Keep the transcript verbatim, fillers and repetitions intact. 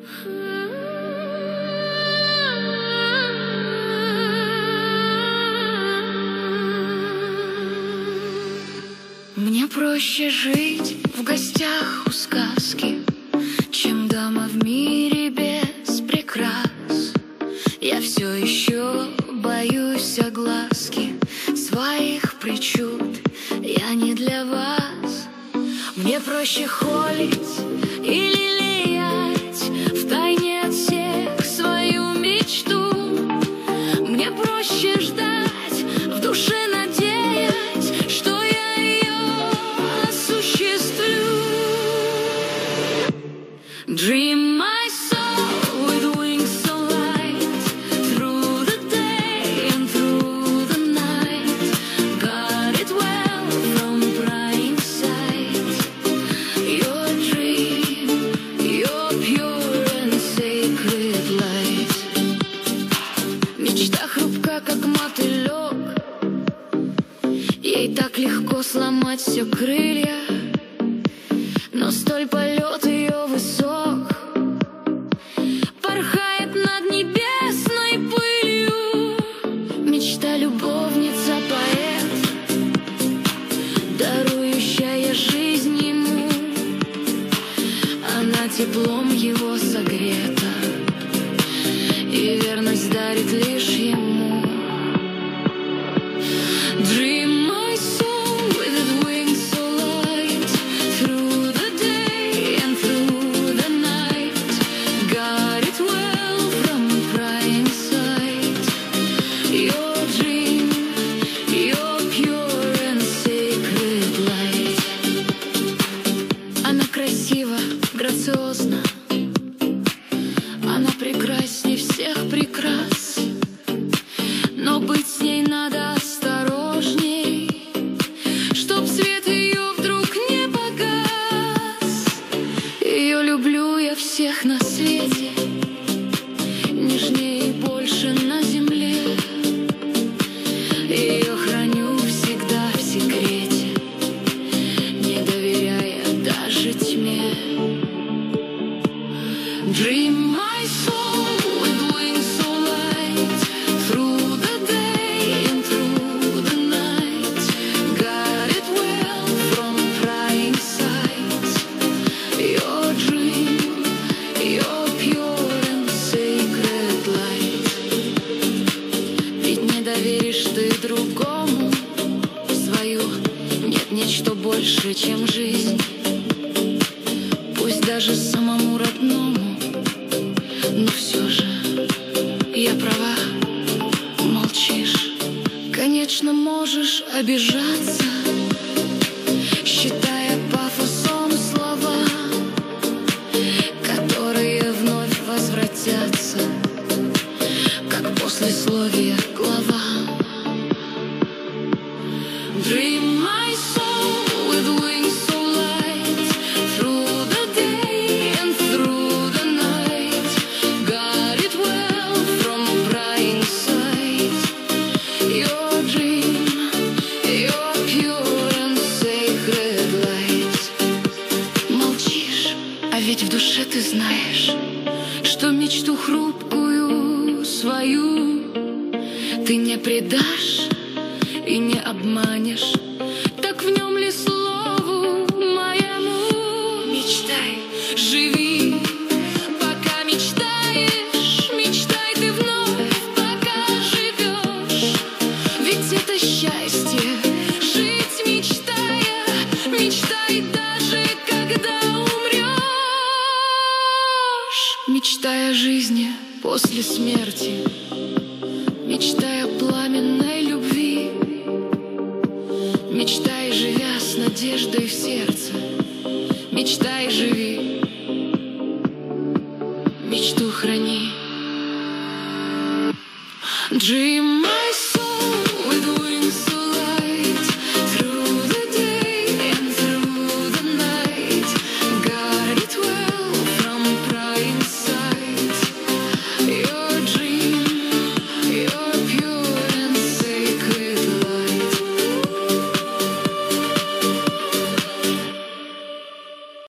Мне проще жить в гостях у сказки, чем дома в мире без прикрас. Я все еще боюсь огласки своих причуд, я не для вас. Мне проще холить и лелеять втайне от всех свою мечту. Мне проще ждать, в душе надеясь, что я ее осуществлю. Dream my soul with wings so light, through the day and through the night. Got it well from bright sight. Your dream, your pure and sacred light. Мечта хрупка, как мотылек, ей так легко сломать все крылья, но столь полет ее высок, порхает над небесной пылью. Мечта любовница, поэт, дарующая жизнь ему. Она теплом его согрета и верность дарит лишь ему. Dream my soul with wings so light, through the day and through the night. Got it well from prying sight. Your dream, your pure and sacred light. Она красива, грациозна, она прекрасней всех прекрас, но быть с ней надо осторожней, чтоб свет ее вдруг не погас. Ее люблю я всех на свете, нежнее и больше на земле. Ее храню всегда в секрете, не доверяя даже тьме. Dream my soul with wings so light, through the day and through the night. Got it well from prying sight. Your dream, your pure and sacred light. Ведь не доверишь ты другому свою, нет ничто больше, чем жизнь. Пусть даже самому родному, но все же я права, молчишь. Конечно, можешь обижаться, считая пафосом слова, которые вновь возвратятся, как послесловие глава. Dream my soul with wings so light, through the day and through the night. Got it well from prying sight. Your dream, your pure and sacred light. Молчишь, а ведь в душе ты знаешь, что мечту хрупкую свою ты не предашь и не обманешь. Так в нем ли слову моему? Мечтай, живи, пока мечтаешь. Мечтай ты вновь, пока живешь. Ведь это счастье, жить мечтая. Мечтай даже, когда умрешь. Мечтай о жизни после смерти, мечтай о пламенной любви. Мечтай, живя с надеждой в сердце. Мечтай, живи, мечту храни. Dream